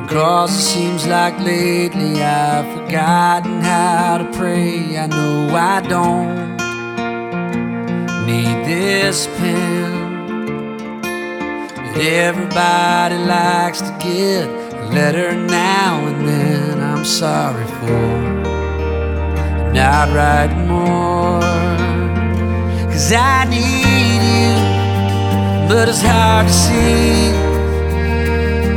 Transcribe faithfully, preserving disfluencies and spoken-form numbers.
'Cause it seems like lately I've forgotten how to pray. I know I don't need this pen, but everybody likes to get a letter now and then. I'm sorry for not writing more, 'cause I need you, but it's hard to see